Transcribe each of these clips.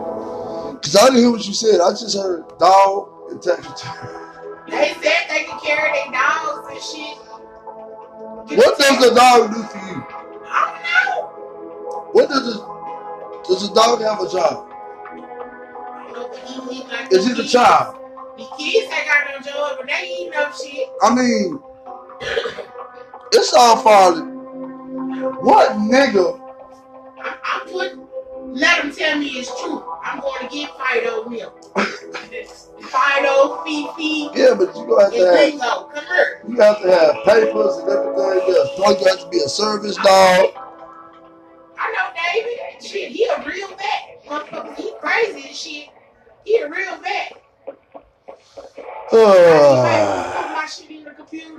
Because I didn't hear what you said. I just heard dog and taxi. They said they can carry their dogs and shit. What does the dog do for you? I don't know. What does the dog have a job? I don't know what he like. Is he the child? The kids ain't got no job, but they eat no shit. I mean, it's all fault. What nigga? I'm putting. Let them tell me it's true. I'm going to get Fido milk. Fido, Fifi. Yeah, but you gonna have to have. Bingo. Come here. You have to have papers and everything else. You have to be a service dog. I know David. Shit, he a real vet. Motherfucker, he crazy as shit. He a real vet. Put my shit in the computer.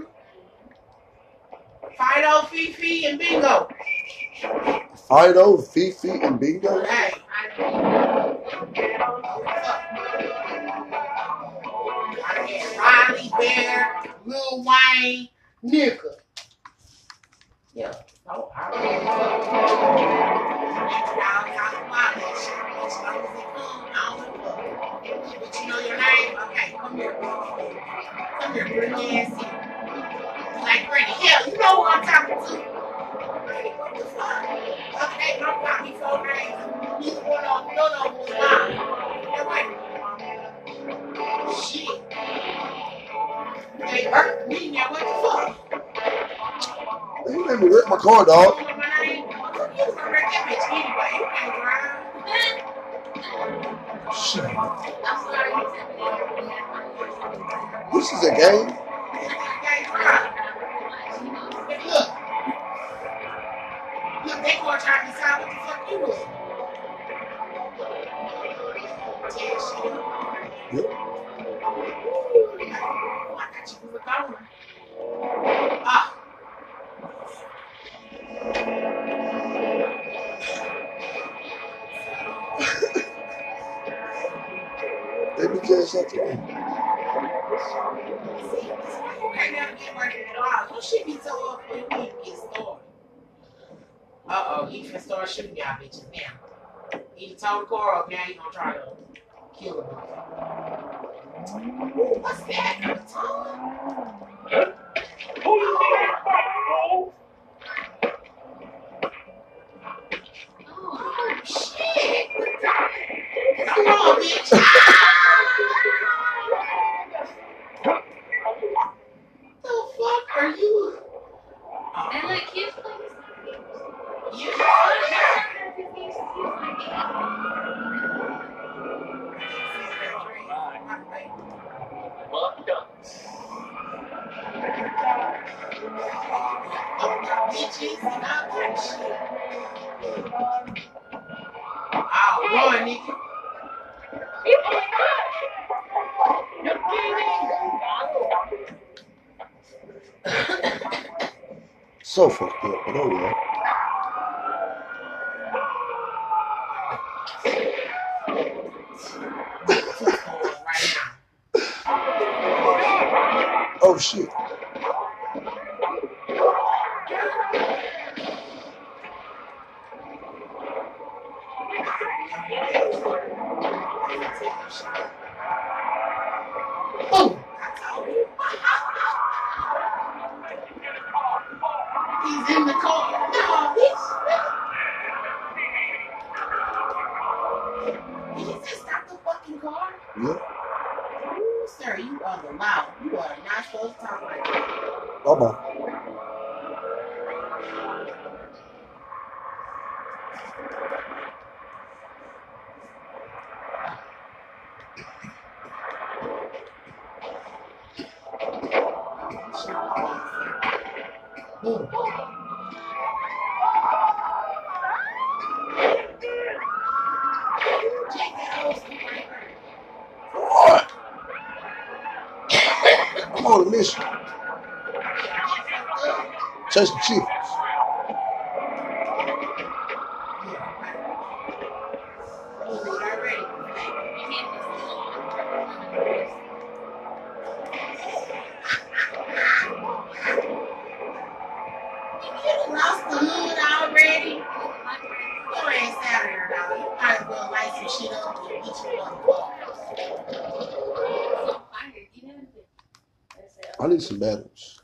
Fido, Fifi, and Bingo. Fido, Fifi, and Bingo? Hey. Riley Bear, Lil Wayne, nigga. Yeah. Oh, I but you know your name? Okay, come here. Come here, pretty ass. Like Freddie. Hell, you know who I'm talking to. What the fuck? Okay, don't call me so names. Neither one of them, none of them was mine. That way. Shit. They hurt me now. What the fuck? You made me wreck my car, dog. You know my name? You was gonna wreck that bitch anyway. You can't drive. Shit. I'm sorry. This is a game? Look. Look, they gonna try to decide what the fuck you was. Yep. I thought you was a goner. Ah. They be just up to me. You should be so up when we get started. Uh-oh, he finna start shooting y'all bitches now. He told the car up, now he gonna try to kill him. Ooh, what's that? A tongue? Oh, shit! Come on, bitch! The fuck are you? And like kids play this. You Well done. bitches and all that shit. Oh, run, nigga. So fucked up, but oh yeah. Oh shit. Oh, he's in the car. No, bitch. Did he just stop the fucking car? Yeah. Ooh, sir, you are the loud. You are not supposed to talk like that. Bye-bye. Boom. What? I'm on a mission. Chase the chief. shit up and get you another car. I need some batteries.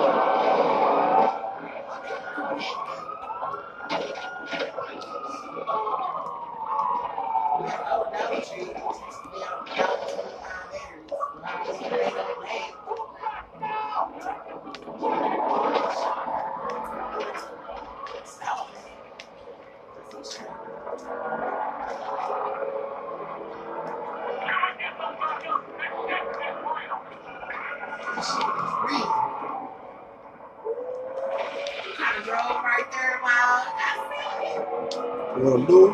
Kind of drove right there while I What I'm doing?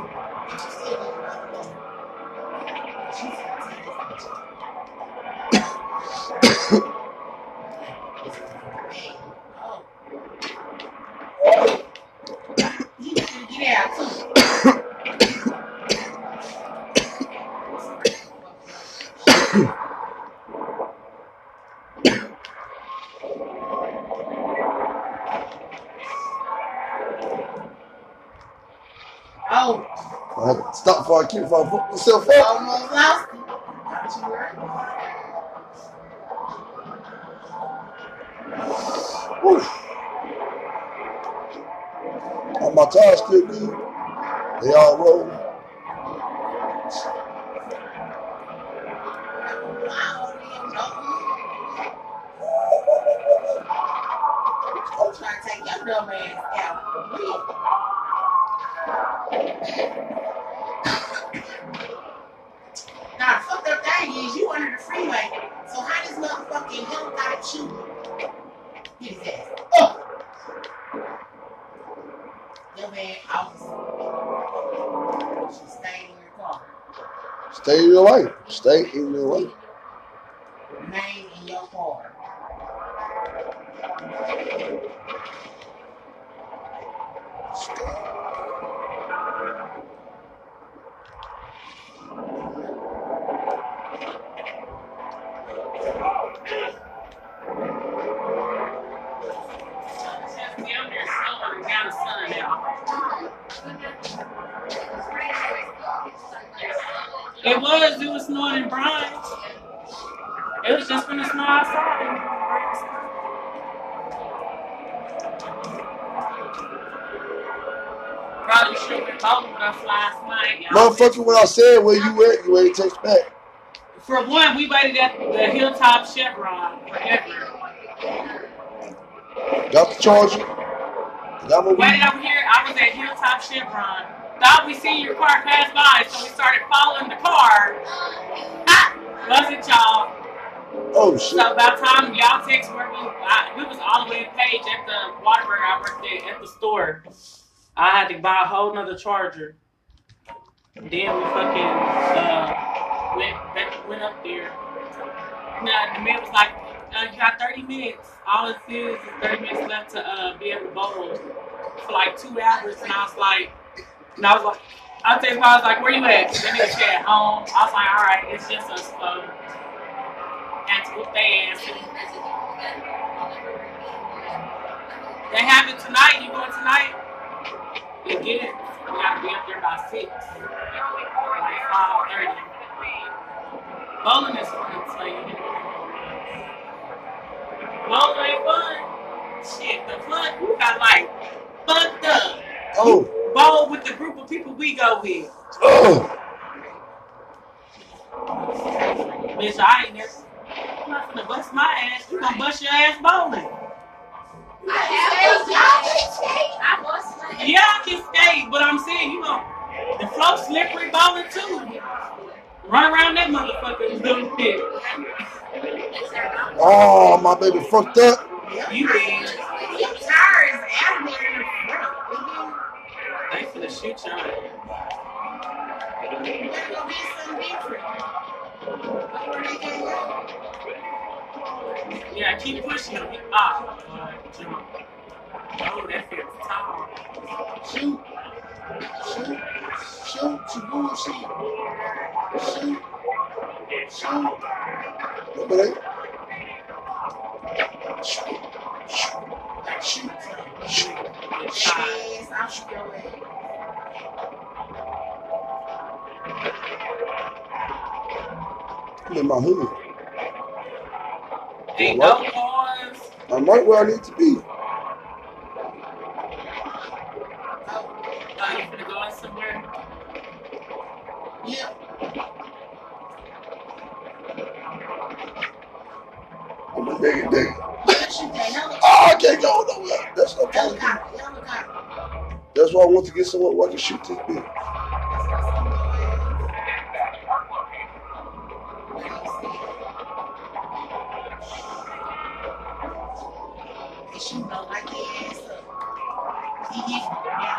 get out too. Oh. I had to stop before I keep myself up. Almost lost it. Thought you were. All my tires still good. They all roll. I'm trying to take your dumb ass out. Now, the fucked up thing is you under the freeway. So how this motherfucking helicopter shoot? Get his ass. Oh! Your man officer. She stayed in your car. Stay in your life. Stay in your life. Name in your car. It was snowing in Bryan. It was just gonna snow outside. Probably should have been bowling with us last night, y'all. Motherfucker, when I said where you at, you ain't text back. For one, we waited at the Hilltop Chevron forever. Got the charger. Got my Waited over here. I was at Hilltop Chevron. Thought we seen your car pass by, so we started following the car. Wasn't y'all? Oh shit. So by the time y'all text where we was all the way in Page at the Waterburg I worked at the store. I had to buy a whole nother charger. Then we fucking went up there. Now the man was like, you got 30 minutes. All it is 30 minutes left to be able to bowl for like 2 hours. And I was like, I was like, where you at? That nigga said at home. I was like, all right, it's just us slow. And to whoop their ass. They have it tonight. You going tonight? You get it. We gotta be up there by 6. Like 5:30. Bowling is fun, so you can do it. Bowling ain't fun. Shit, the fun, we got like fucked up. Oh. Bowl with the group of people we go with. Oh. Bitch, I ain't never. I'm not gonna bust my ass. You gonna bust your ass bowling. Yeah, I can skate, but I'm saying, you know, the flow slippery bowling too. Run around that motherfucker and do it. Oh, my baby fucked up. You did. Your tires out there. Thanks for the shoot y'all. You better go get something different. Yeah, keep pushing him. Oh, that feels tall. Shoot, you bullshit. Shoot. Okay. Shoot. Yes, I'll shoot your ass. I'm in my hood. Ain't no cars. I'm right where I need to be. Oh, you finna go in somewhere? Yeah. I'm a nigga. Yes, you can. Oh, I can't go nowhere. That's no problem. Helicopter. That's why I want to get somewhere where I can shoot this bitch. And she know like your ass up. He hit me now.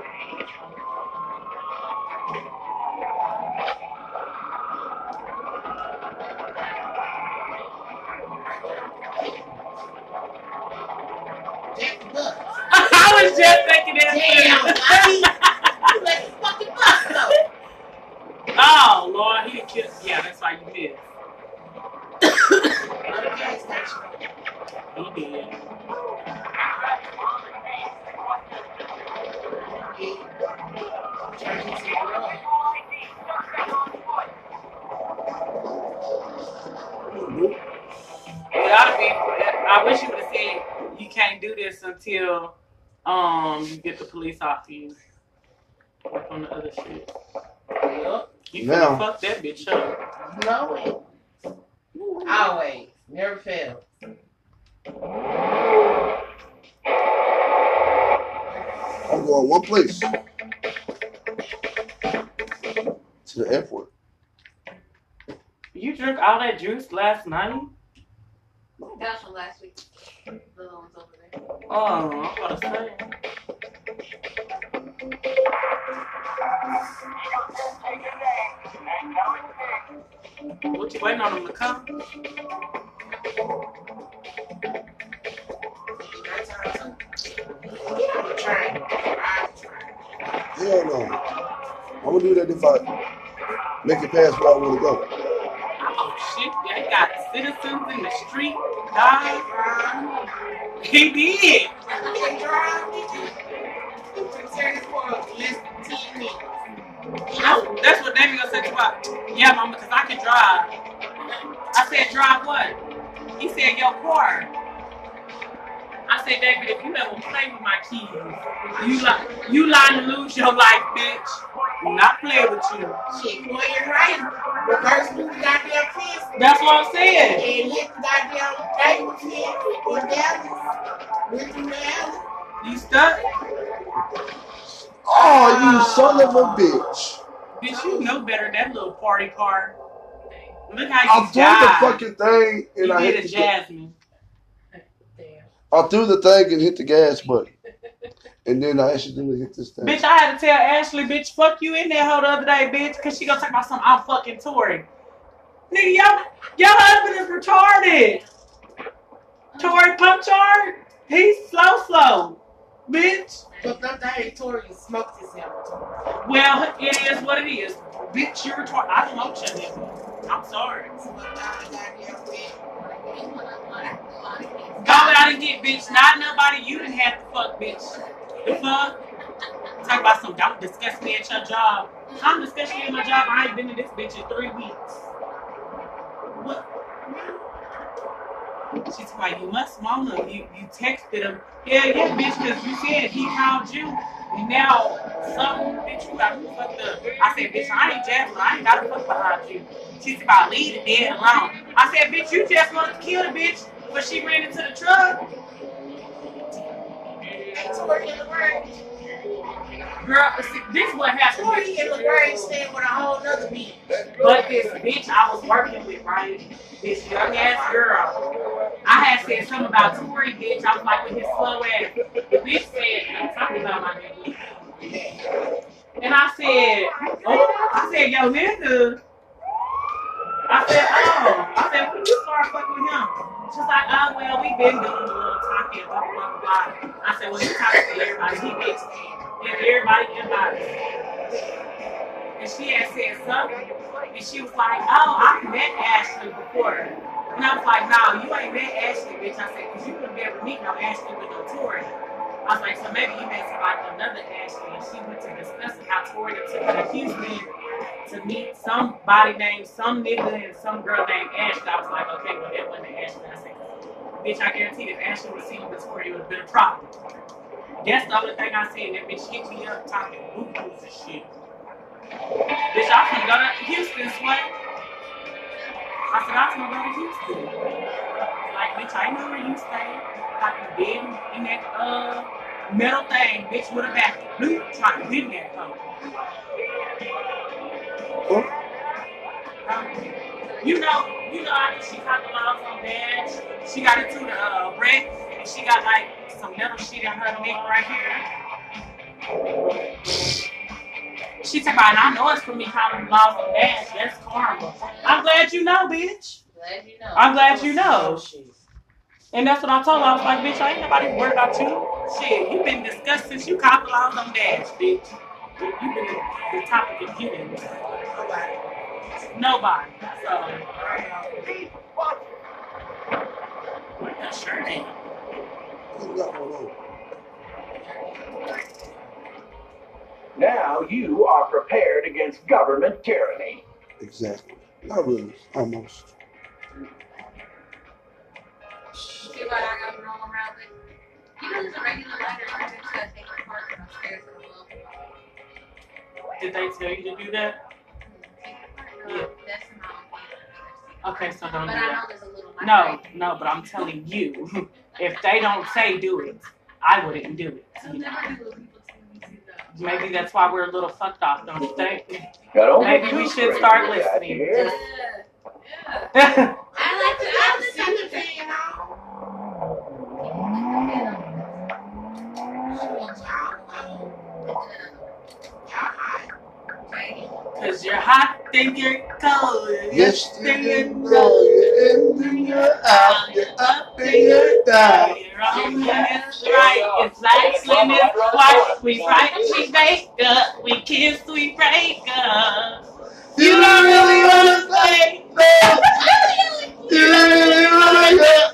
Jack the Buck. I was just thinking that. Damn, you let the fucking bus go. Oh, Lord, he killed. Yeah, that's why you missed. He did. It ought to be. I wish you would have said you can't do this until you get the police off you. Work on the other shit. Yep. You finna fuck that bitch up. You know it. Always. Never fail. I'm going one place. To the airport. You drank all that juice last night? That was from last week. The other one's over there. Oh, I'm about to say. What you waiting on them to come? Hell no. I'm gonna do that if I make it past where I want to go. Oh shit, they got citizens in the street dying. He did. That's what David gonna say to me. Yeah, mama, because I can drive. I said, drive what? He said, your car. I said, David, if you ever play with my keys, you lying to lose your life, bitch. Do not play with you. Shit, boy, you're right. Reverse through the goddamn fence. That's what I'm saying. And hit the goddamn table fence in Dallas. Went through the alley. You stuck? Oh, you son of a bitch. Bitch, you know better than that little party car. Look how you I threw the fucking thing and you I hit hit a the Jasmine. I threw the thing and hit the gas button. And then I accidentally hit this thing. Bitch, I had to tell Ashley, bitch, fuck you in that hole the other day, bitch, because she gonna talk about something, I'm fucking Tori. Nigga, your husband is retarded. Tori Punchard, he's slow, bitch. But that day, Tori smoked his him. Well, it is what it is. Bitch, you're retarded. I don't know your nigga. I'm sorry. Go out and get, bitch. Not nobody you didn't have to fuck, bitch. The fuck? Talk about some don't discuss me at your job. I'm discussing you at my job. I ain't been to this bitch in 3 weeks. What? She's like, you must wanna. You texted him. Yeah, bitch, because you said he called you. And now, some bitch, you got me fucked up. I said, bitch, I ain't Jasmine. I ain't got to fuck behind you. She's about leave the dead alone. I said, bitch, you just wanted to kill the bitch, but she ran into the truck. Girl, see, this is what happened. Tori and LaGrange staying with a whole nother bitch. But this bitch I was working with, right? This young ass girl. I had said something about Tori, bitch. I was like with his slow ass. The bitch said, I'm talking about my nigga. And I said, yo, nigga. I said, when you start fucking with him? She's like, oh, well, we been doing a little talking, blah, blah, blah. I said, well, he talks to everybody. He makes everybody inbox. And she had said something. And she was like, oh, I've met Ashley before. And I was like, no, you ain't met Ashley, bitch. I said, because you wouldn't be able to meet no Ashley with no Tori. I was like, so maybe you met somebody, another Ashley. And she went to discuss how Tori took her to Houston to meet somebody named some nigga and some girl named Ashley. I was like, okay, well, that wasn't Ashley. I said, bitch, I guarantee if Ashley was seen before, it would have been a problem. That's the only thing I said. That bitch hit me up talking boo-boos and shit. Bitch, I was gonna go to Houston, sweat. I said, I was gonna go to Houston. Like, bitch, I know where you stay. Like, you bed in that, metal thing, bitch, with a back. Blue, trying to get in that phone. You know, after she got the laws on Dash, she got into the wreck, and she got like some metal shit in her neck right here. She talking about, and I know it's for me calling the laws on Dash. That's karma. I'm glad you know, bitch. Glad you know. I'm glad you know. And that's what I told her. I was like, bitch, I ain't nobody worried about you. Shit, you been discussed since you called the laws on Dash, bitch. You been the topic of getting nobody. So, what that shirt ain't? Now you are prepared against government tyranny. Exactly. Not really. Almost. See what I got wrong around with? You know there's a regular lighter right there to take the part upstairs and above. Did they tell you to do that? No, Yeah. that's not. Okay, so don't But do I know that. there's a little lighter. No, but I'm telling you, if they don't say do it, I wouldn't do it. I'll never do what people tell me to do. Maybe that's why we're a little fucked off, don't you think? Don't Maybe get we too should crazy start with that listening. here. Yeah. I like to see the fan on. Cause you're hot, then you're cold. Yes, you know you're in, then you're out, you're up, then you're down. You're on when it's right, it's like when it's white. We fight, we make up, we kiss, we break up. You don't really wanna play. You really wanna get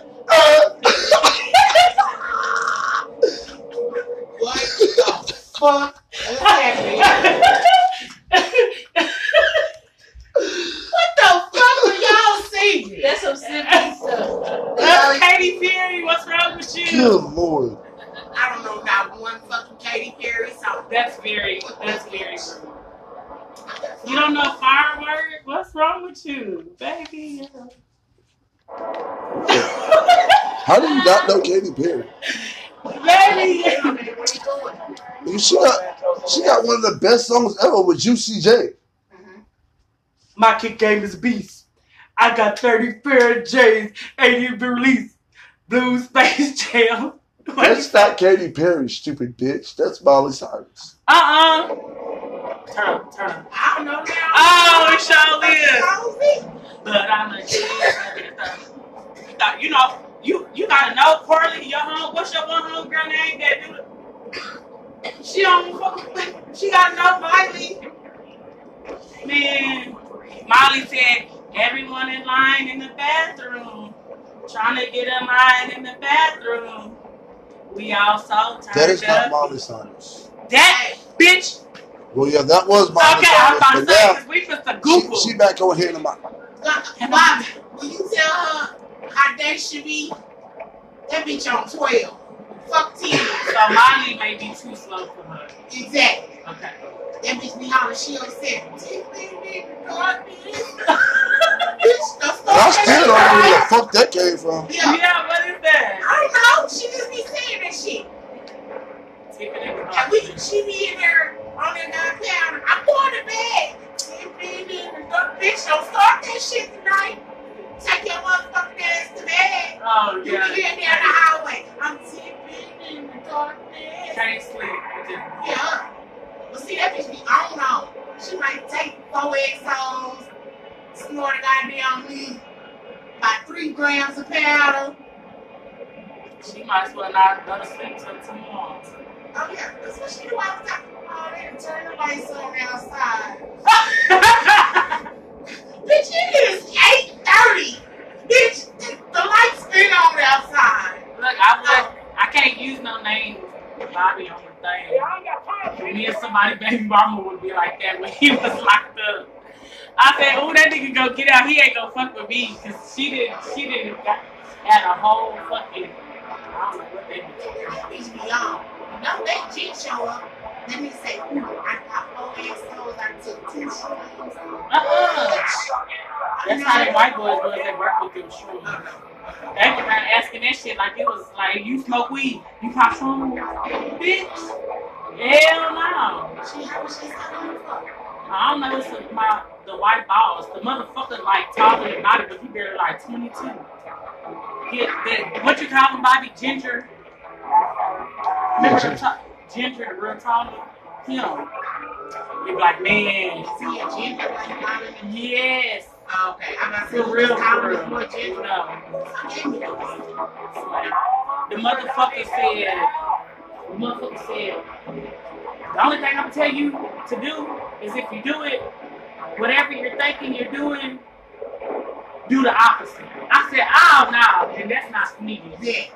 What the fuck is happening? What the fuck are y'all singing? That's some simple stuff. Katy Perry, what's wrong with you? Good Lord. I don't know not one fucking Katy Perry song. That's very rude. You don't know Firework? What's wrong with you, baby? How do you not know Katy Perry? Baby! She got one of the best songs ever with Juicy J. My kick game is beast. I got 30 pair of J's and you release Blue Space Jam. That's not Katy Perry, stupid bitch. That's Miley Cyrus. Turn up. I don't know now. Oh, it sure is. But I'm a kid. You know, you gotta know Carly, your home. What's your one homegirl name that do it? She don't fucking. She gotta know Miley. Man, Miley said everyone in line in the bathroom, trying to get a line in the bathroom. We all so turned That is not up. Miley Cyrus. That bitch. Well, yeah, that was Miley Okay, I was Cyrus. about to But say, now, 'cause we just a Google. she back over here in my. Bobby, will you tell her how that should be? That bitch on 12. Fuck 10. So Miley may be too slow for her. Exactly. Okay. That bitch be hollering, she on 17. Bitch, the fuck I still don't know where the fuck that came from. Yeah, what is that? I don't know. She just be saying that shit. And she be in there on that counter. I'm going to bed. Bitch, don't start that shit tonight. Take your motherfucking ass to bed. Oh, You yeah. be in there in the highway. I'm tipping in the darkness. Can't sleep. Yeah. But see, that bitch be on. She might take 4 XOs, snort a goddamn meat, about 3 grams of powder. She might as well not go to sleep till tomorrow. Oh, yeah, that's what she do all the time. Oh, they done turn the lights on outside. Bitch, it is 8:30. Bitch, the lights been on outside. Look, I can't use no names. Bobby on the thing. Me and somebody baby mama would be like that when he was locked up. I said, oh, that nigga go get out. He ain't gonna fuck with me. Because she didn't had a whole fucking, I don't know what they did. That bitch be on. You know, they did show up. Let me say, ooh, I got 4 assholes. I took 2 shrooms. That's how they white boys was. They work with them shrooms. They were around asking that shit like it was like, you smoke weed, you pop shrooms, bitch. Hell no. I don't know. It's the white boss. The motherfucker like taller than Bobby, but he barely like 22. What you call him, Bobby? Ginger. Remember Ginger, the real tall one? Him. He be like, man. Is he a ginger like Bobby? Yes. Oh, okay, I'm not for real. No. The motherfucker said, the only thing I'm gonna tell you to do is if you do it, whatever you're thinking you're doing, do the opposite. I said, oh no, and that's not me. Yeah.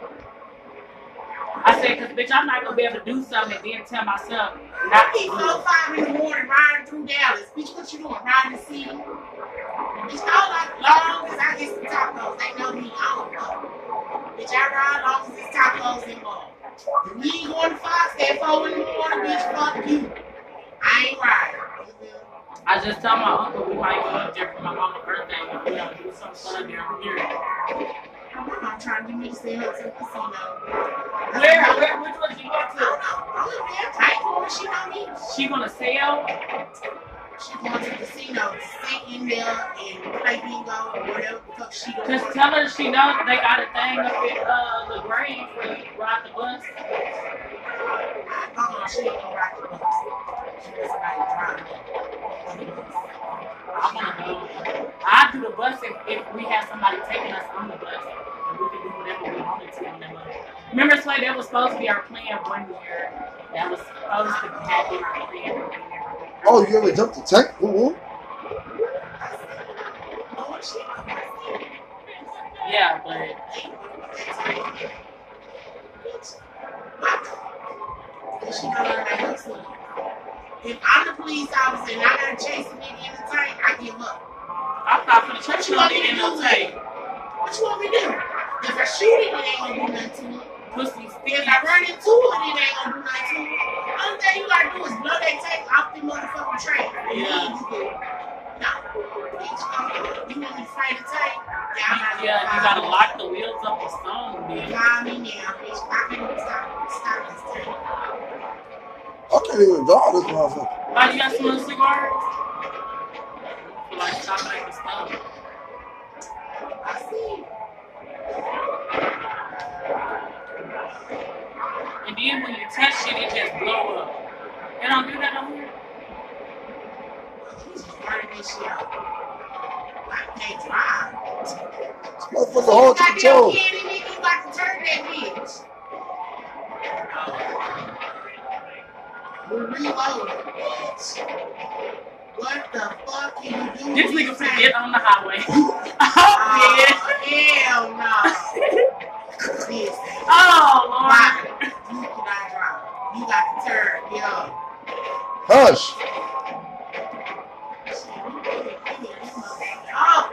I said, because bitch, I'm not gonna be able to do something and then tell myself not to do it. 5 in the morning riding through Dallas. Bitch, what you doing? Riding the city? Bitch, long as I get some tacos, they know me. I don't know. Bitch, I ride long as it's tacos involved. If we ain't going to Fox at 4 in the morning, bitch, fuck you. I ain't riding. I just tell my uncle we might go up there for my mama's birthday and we gotta do some fun down here. I'm trying to get me to send her to the casino. Where? Which one she going to? I live there. I ain't going. She know me. She gonna sell? She going to the casino to sit in there and play bingo or whatever the fuck she doing. Just tell her she knows they got a thing up at LaGrange where you ride the bus. She ain't gonna ride the bus. She was somebody driving the bus. I wanna go. I do the bus if we have somebody taking us on the bus. And we can do whatever we wanted to on the bus. Remember, Slay, that was supposed to be our plan one year. That was supposed to have been our plan. Oh, you ever jumped the tank? Yeah, but she gonna learn that hustle. If I'm the police officer and I gotta chase a nigga in the tank, I give up. I'm not gonna chase you in the tank. What you want me to do? If I shoot it, it ain't gonna do nothing to it. Pussy sticky. If I run into it, it ain't gonna do nothing to it. Only thing you gotta do is blow that tank off the motherfucking train. Yeah. No. Bitch, you want me to fight the tank? Yeah, you gotta lock the wheels up or something, bitch. Call me now, bitch. I can stop this tank. I can't even draw this motherfucker. Why you got some little cigars? Like stopping at the stove. I see. And then when you touch shit, it just blow up. They don't do that over here? He's just burning this shit out. I can't drive. This motherfucker hold control. You got to turn that bitch. We're reloading, bitch. What the fuck can you do? This nigga finna get on the highway. Hell no. Oh, Lord. You cannot drive. You got to turn, yo. Hush. Oh.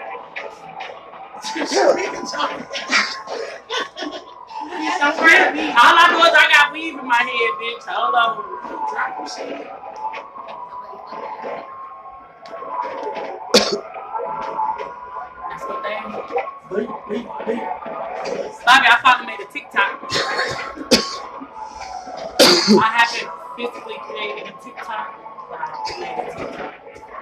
All I know is I got weave in my head, bitch. Hold on. Drop your shit. That's what they Bobby, I finally made a TikTok. I haven't physically created a TikTok, but I made a TikTok.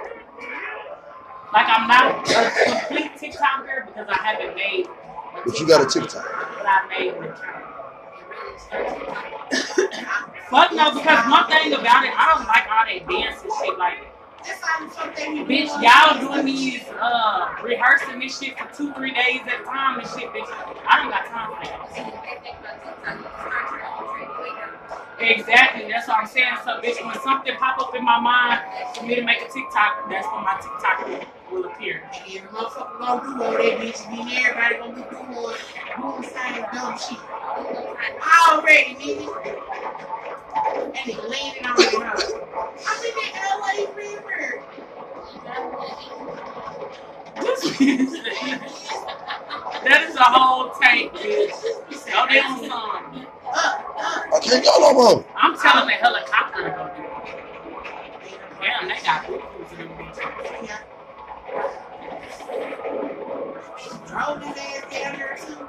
Like, I'm not a complete TikToker because I haven't made a TikTok. But you got a TikTok. But I made an account. Fuck no, because one thing about it, I don't like all that dance and shit. Like, bitch, y'all doing these, rehearsing this shit for 2-3 days at a time and shit, bitch. I don't got time for that. Exactly, that's what I'm saying. So, bitch, when something pop up in my mind for me to make a TikTok, that's when my TikTok will appear. And if a motherfucker gonna do all that, bitch, then everybody gonna be doing the same dumb shit. Already, nigga. And it landed on their house. I'm in the LA River. That is a whole tank, bitch. Go down some. I can't go no more. I'm telling the helicopter to go do it. Damn, they got boo-boos in them bitches. Yeah. Drove his ass down there too.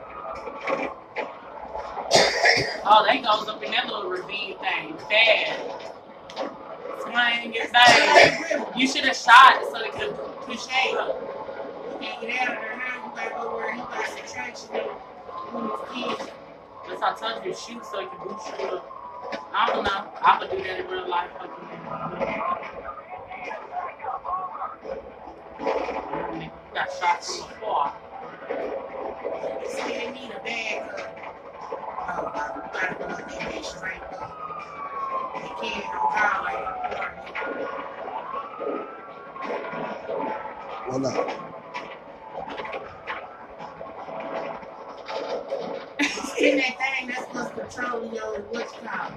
Oh, they goes up in that little ravine thing. Bad. Swing it back. You should have shot it so it could push you up. You can't get out of there now. You gotta go where he got some traction with his kids. That's how I told you, shoot so it can boost you up. I don't know. I would do that in real life. You got shot from afar. See, they need a bag of. Oh, you gotta go and get it straight up. They can't go like that. Why not? In that thing, that's what's controlling your what's called.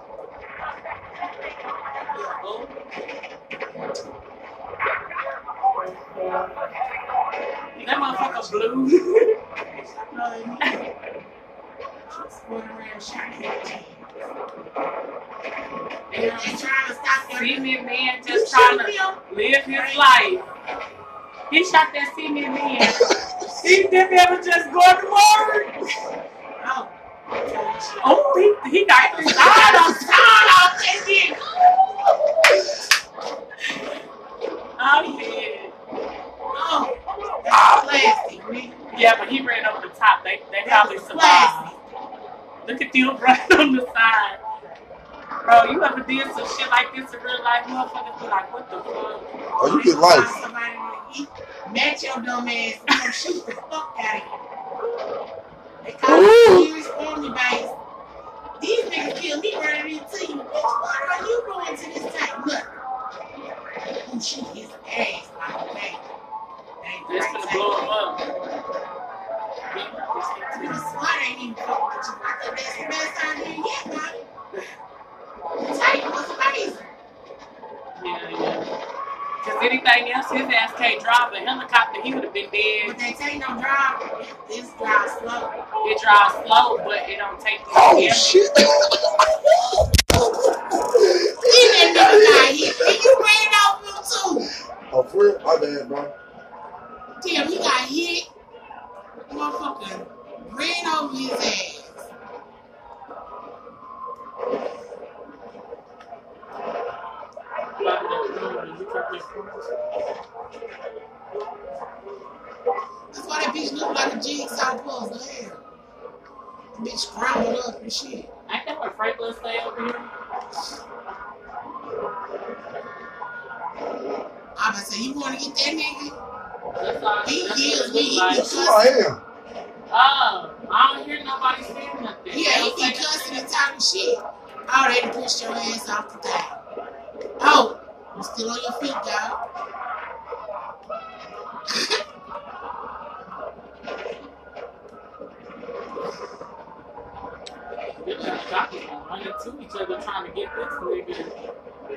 That motherfucker blue. No, they need it. Just going around shooting at you. They're trying to stop your Cement man just trying to live his life. He shot that cement man. He didn't ever just go to work. Oh. Oh, he got the side off that shit. Oh, yeah. Oh, that's plastic, nigga. Yeah, but he ran over the top. They probably survived. Look at you right on the side. Bro, you ever did some shit like this in real life? Motherfuckers be like, what the fuck? Oh, you get life. Somebody to eat. Match your dumb ass. You gonna shoot the fuck out of you. They call it serious family base. These niggas kill me running into you. Bitch, what are you doing to this tank? Look. You shoot his ass like that. It's gonna blow him up. The SWAT ain't even fucking with you. I think that's the best idea yet, man. The tank was amazing. Yeah. Because anything else, his ass can't drive a helicopter, he would have been dead. But they tank don't drive. This drives slow. It drives slow, but it don't take the Oh, shit. See that nigga got hit. And you ran off him too. Oh, for real? My bad, bro. Damn, he got hit. Motherfucker ran over his ass. That's why that bitch look like a jigsaw puzzle. Hell. That bitch scrambled up and shit. Ain't that where Franklin stay over here? I'm gonna say, you wanna get that nigga? That's all. He That's kills what me. it He look be like. That's who I cussing. am. Oh, I don't hear nobody saying nothing. Yeah, They he don't be say cussing and talking shit. Oh, they done pushed your ass off the thing. Oh, you still on your feet, dog. They're just talking, running to each other, trying to get this nigga.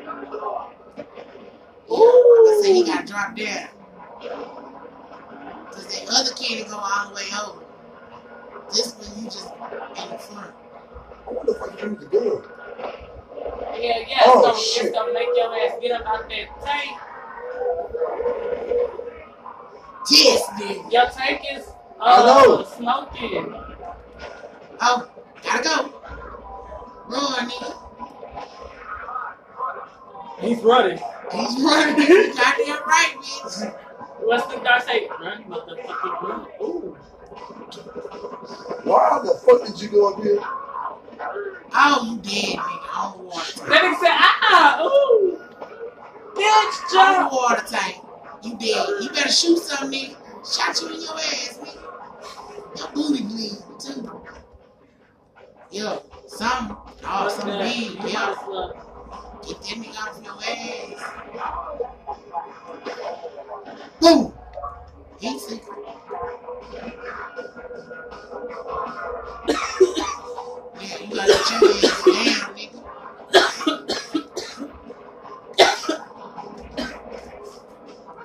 Ooh. I'm gonna say he got dropped down. Cause the other can't go all the way over. This one you just in the front. What the fuck you use the gun? Yeah, Oh, it's shit. gonna make your ass get up out that tank. Yes, nigga. Your tank is I know. smoking. Oh, gotta go. Run, nigga. He's running. He's running. You goddamn right, bitch. What's the guy say? Run, motherfucking run. Ooh. Why the fuck did you go up here? Oh, you dead, nigga. On the water tank. That nigga said, ooh. Bitch, On jump. the water tank. You dead. You better shoot something, nigga. Shot you in your ass, nigga. Your booty bleed, too. Yo, something. Oh, something big. You Yeah. might as well. Get that nigga off your ass. Boom. Easy. Yeah, you gotta let your ass down, nigga.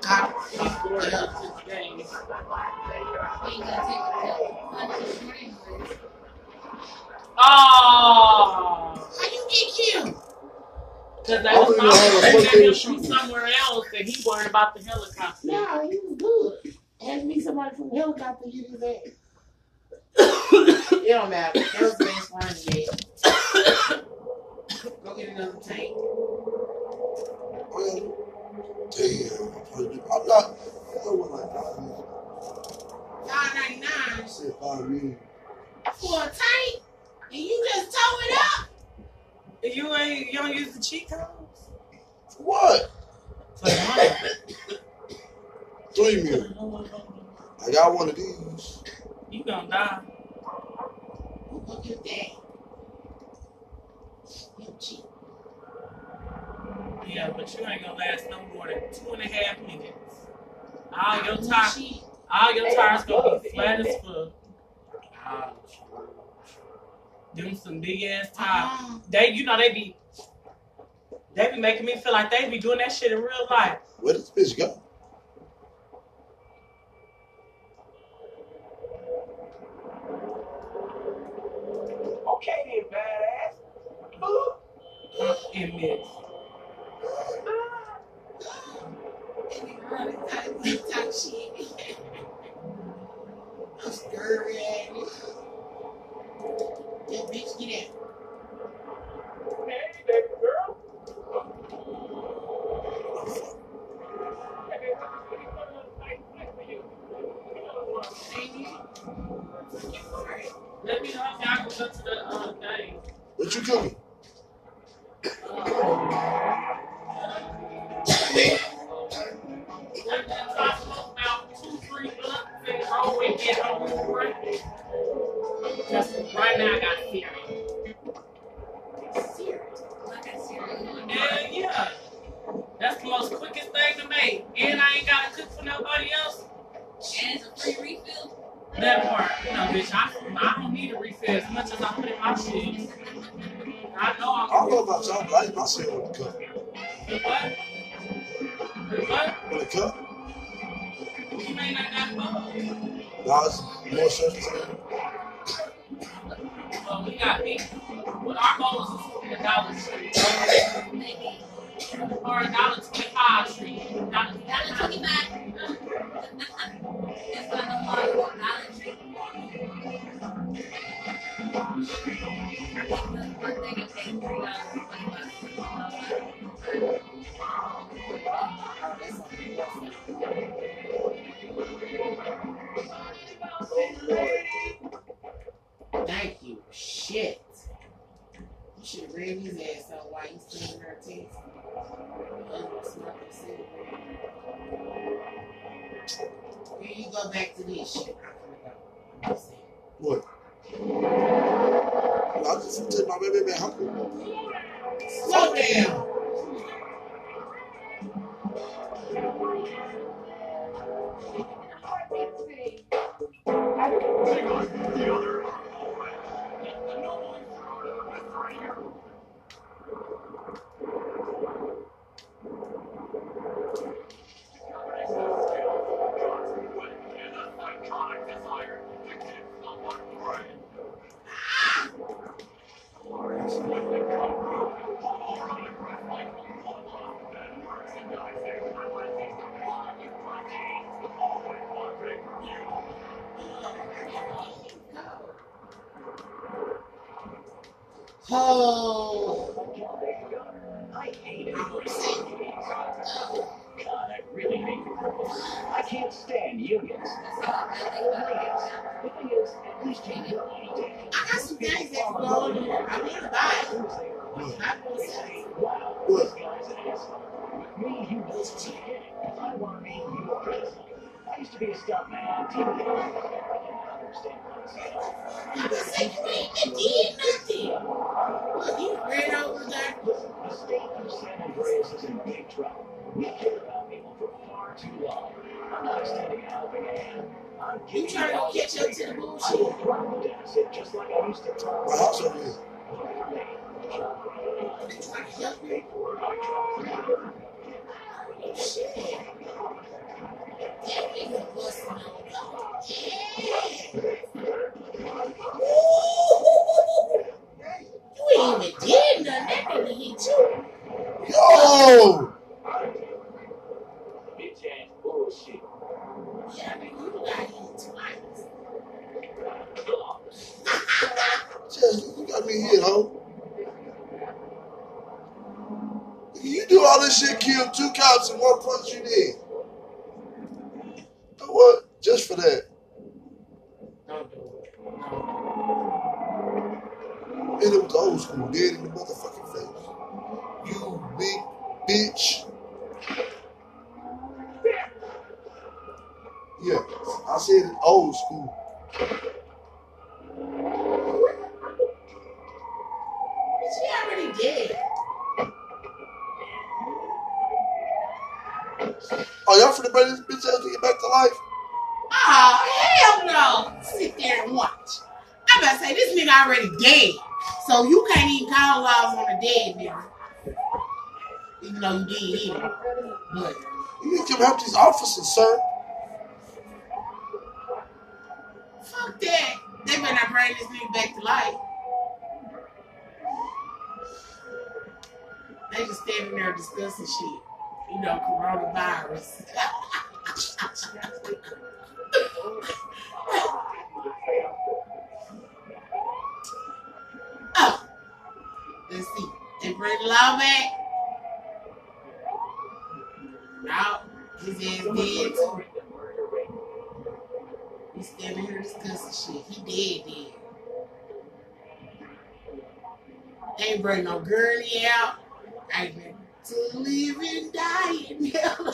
He's bored up to the game. We ain't gonna take it to anyways. Oh! How you get killed? Because they was taking him from somewhere else and he worried about the helicopter. No, he was good. Ask me somebody from the helicopter get his ass. It don't matter. That was the best one today. Go get another tank. Well, damn. I'm not. I was like, $5.99 I said 5 million. for a tank, and you just tow it up. You don't use the cheat codes? What? For money. 3 million. I got one of these. You gonna die. Look at that. You cheap. Yeah, but you ain't gonna last no more than 2.5 minutes. All your tires gonna be flat as fuck. Them some big ass tires. They be making me feel like they be doing that shit in real life. Where does this bitch go? Okay, then, badass. In this. Talk shit. I'm scurry at me. That bitch, get out. Hey, baby girl. Let me know if y'all can go to the thing. What you cooking? Right now I got cereal. And yeah, that's the most quickest thing to make. And I ain't gotta cook for nobody else. And it's a free refill. That part, bitch, I don't need a refill as much as I put in my shit. I know I don't know about y'all, but I eat my cereal in a cup. The what? What? In a cup? You may not got both. No, it's more surface area. Well, we got meat. Well, our bowls is in the Dollar Tree. Or $1.25 Tree. $1.25. It's not no more Dollar Tree. One thing it takes Thank you. Shit. You should have read his ass out while he's sitting there text. Here you go back to this shit. What? I just take my baby back home. Slow down. Oh. I hate it. God, I really hate it. I can't stand unions. The thing is, at least you know. I got some things that go on here. I need to buy it. Wow, this guy's an asshole. With me, he was kidding. I want to be your president. I used to be a stuntman on TV. I didn't understand myself. I just said you ain't did nothing. Look, you ran over there. Listen, the state of San Andreas is in big trouble. We care about people for far too long. I'm not extending a helping hand. I'm You trying to catch up to the I will bullshit. run the deficit just like I used to. My house over here. You trying to help me? Pay for it, I trust. Shit. killed 2 cops and 1 punch you did. You know what? Just for that. Don't do it. No. And it was old school, dead in the motherfucking face. You big bitch. Yeah, I said it old school. She already dead. Oh, y'all finna bring this bitch ass to get back to life? Oh, hell no. Sit there and watch. I'm about to say, this nigga already dead. So you can't even call laws on a dead nigga. Even though you did hit him. But You need to come help these officers, sir. fuck that. They better not bring this nigga back to life. They just standing there discussing shit. You know, coronavirus. Oh, let's see. They bring the law back. No, his ass dead too. He's standing here discussing shit. He dead. They ain't bring no gurney out. I mean, to live and die in LA.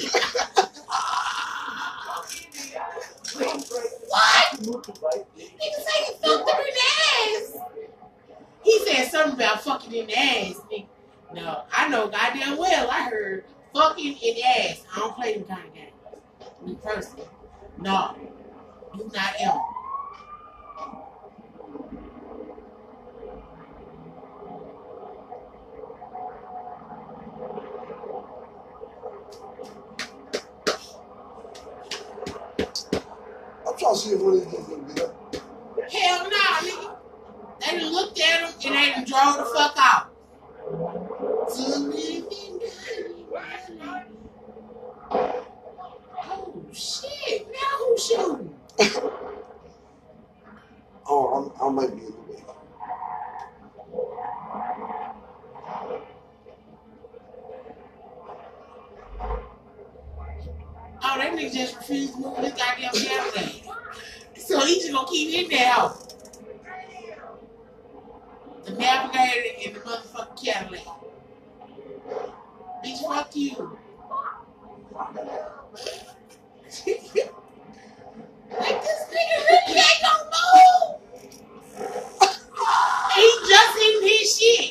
What? He just say he fucked her in the ass. He said something about fucking in the ass, nigga. No, I know goddamn well I heard fucking in the ass. I don't play them kind of games. Me personally. No. Do not ever. I'm trying to see if one of these niggas gonna get up. Hell no, nigga. They done looked at him and they done drove the fuck out. To live and die. Oh shit, now who's shooting? Oh, I might be in the way. Oh, that nigga just refused to move his goddamn Cadillac. So he just gonna keep hitting that hoe. The Navigator and the motherfucking Cadillac. Bitch, fuck you. Like, this nigga really ain't gonna move. He just hitting his shit.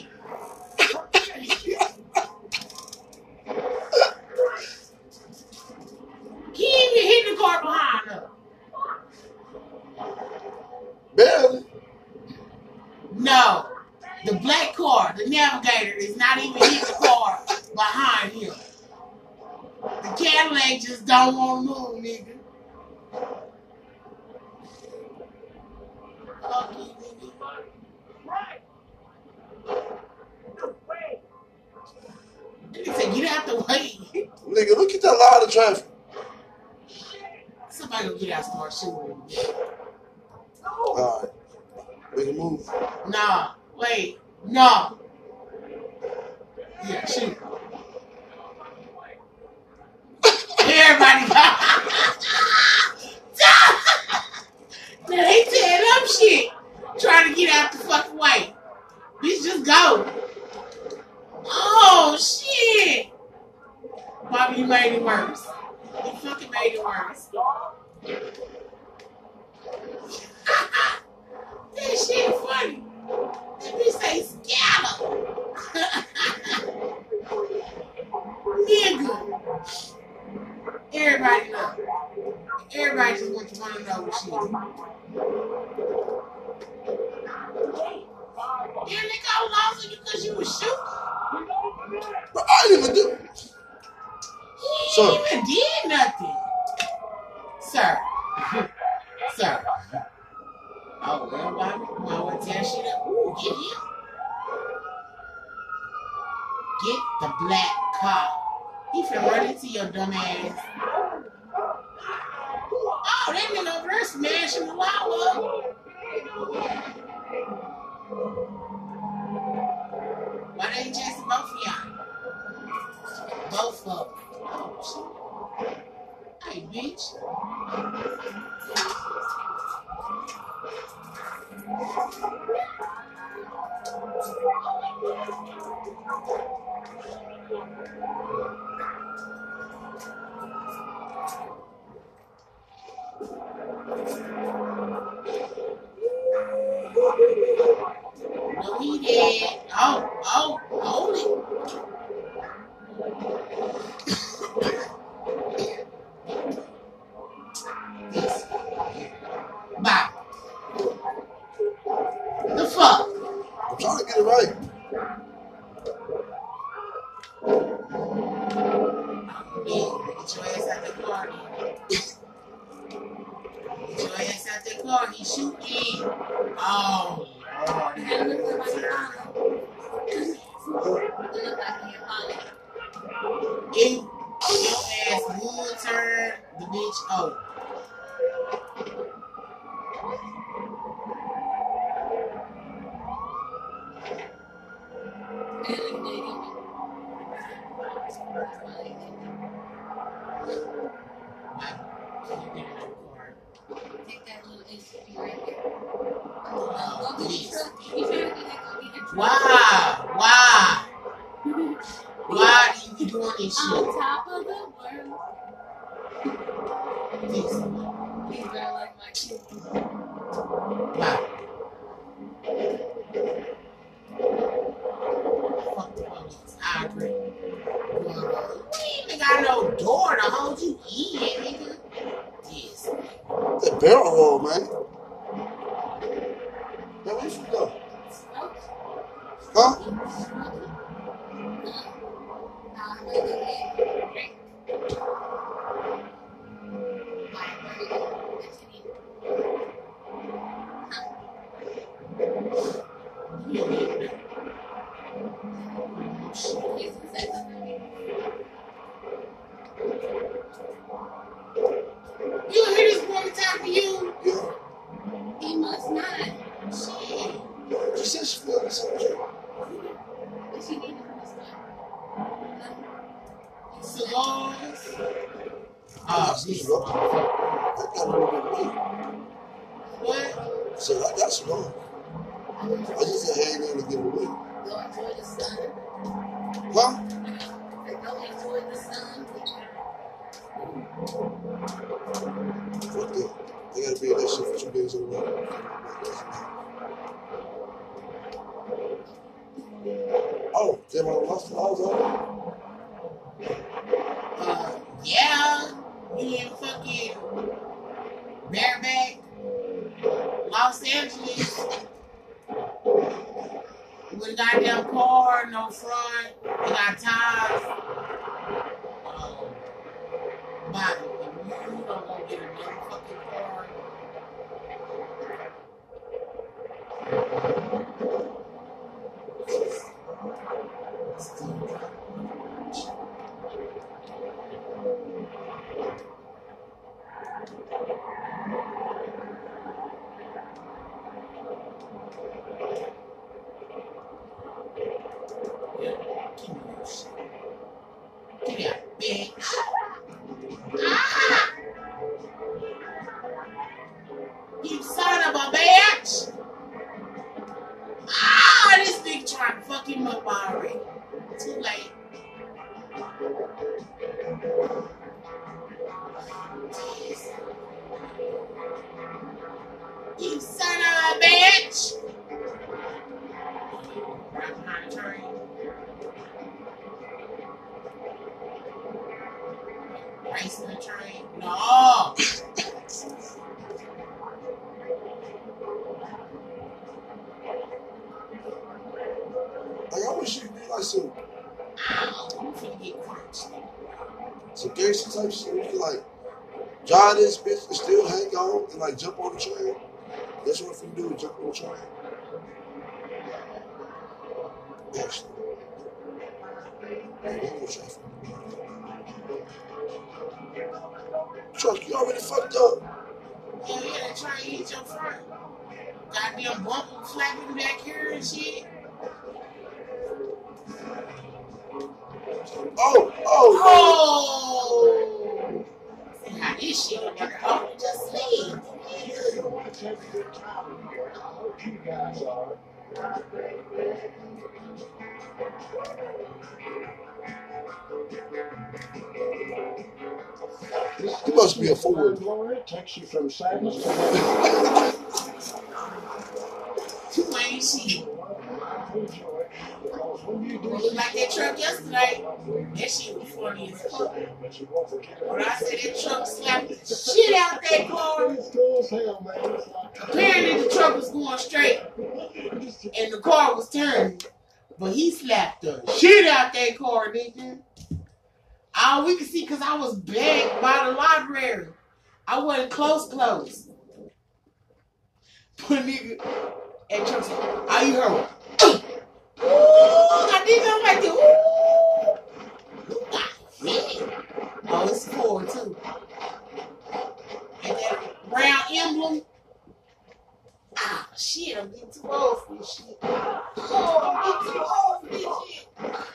He ain't even hitting the car behind her. Barely. No. The black car, the Navigator, is not even hitting the car behind him. The Cadillac just don't want to move, nigga. Fuck you, nigga. Nigga said, get out the way. Nigga, look at that line of traffic. Somebody gonna get out and start shooting. Alright. We can move. Nah, wait, no. Yeah, shoot. Everybody got. Now they tearing up shit, trying to get out the fucking way. Bitch, just go. Oh shit! Bobby, you made it worse. You fucking made it worse. That shit funny. That bitch say scallop. Nigga. Everybody know. Everybody just wants to want to know what shit. Yeah, nigga, I lost you because you was shooting. But I didn't even do it. He Sir. ain't even did nothing. Sir. Sir. Oh, well, Bobby, I want to tear shit up. Ooh, get him. Get the black car. He finna run into your dumb ass. Oh, that nigga over there smashing the wall up. Why they ain't chasing both of y'all? both of them. Oh, shit. Hey, bitch. No, he did. Oh, hold it. Bye. The fuck? I'm trying to get it right. Yeah, get your ass out the car. Get your ass out the car. He shooting. Oh, Lord. It looks like he apologized. If your ass would turn the bitch over. Take that little SUV right there. Oh, Go get please. your truck. You trying to get that? Go get your truck. Why? Why do you be doing this shit? On top of the world. This. These are like my kids. Why? Fuck the police. I agree. We ain't got no door to hold you in, nigga. Yes. That barrel roll, man. Man, where you from go? Huh? You hear this boy talking to you? Yeah. He must not. Shit. She said she felt the same way. But she needed this Cigars. Oh, That's this. wrong. I got a little bit of weed. What? So I got some wrong. I just said hang in to get away. Go enjoy the sun. Huh? Go enjoy the sun. Fuck that. I gotta be in that shit for 2 days in a row. Oh, damn, I lost the house already? Yeah. You in fucking bareback Los Angeles with a goddamn car, no front, you got tires. But if you don't go get another fucking car, give me a bitch. Ah! You son of a bitch! Ah, this big trying to fuck him up already. Too late. You son of a bitch! Right behind the train. Racing the train. No! Like, I wish you could be like some Ow, I'm finna get crunched. gangster type shit. You can like drive this bitch and still hang on and like jump on the train. That's what you do, jump on the train. Actually. Man, ain't no traffic. Truck, you already fucked up. Yeah, they try to hit your front. Goddamn bumper flapping back here and shit. Oh. Oh! How this shit gonna work out? Just leave. You want to take a good time in here. I hope you guys are. He must be a fool. Glory takes you from sadness to You ain't shit. because when you do Look like that truck yesterday. That shit was funny as fuck. but you won't forget it. When I said that truck slapped the shit out that car, It's cool as hell, man. It's like apparently the truck was going straight and the car was turning. But he slapped the shit out that car, nigga. All we could see, because I was back by the library. I wasn't close. But nigga, that truck said, all you heard, ooh, I did that like that, ooh. Oh, it's Ford too. And that brown emblem. Ah, shit, I'm getting too old for this shit. Oh, I'm getting too old for this shit.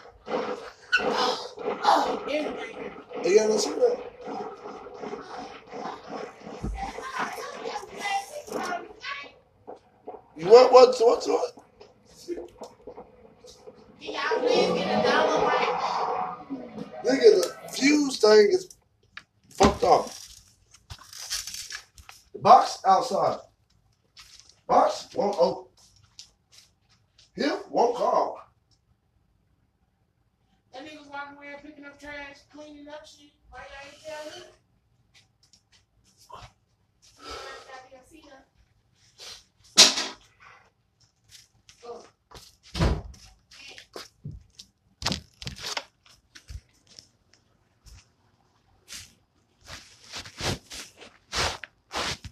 Oh, everything. You got no cigarette? You want what? Can y'all please get $1 right? Nigga, the fuse thing is fucked off. The box outside. Box won't open. Him won't call. That nigga walking around picking up trash, cleaning up shit. Why y'all ain't tell me?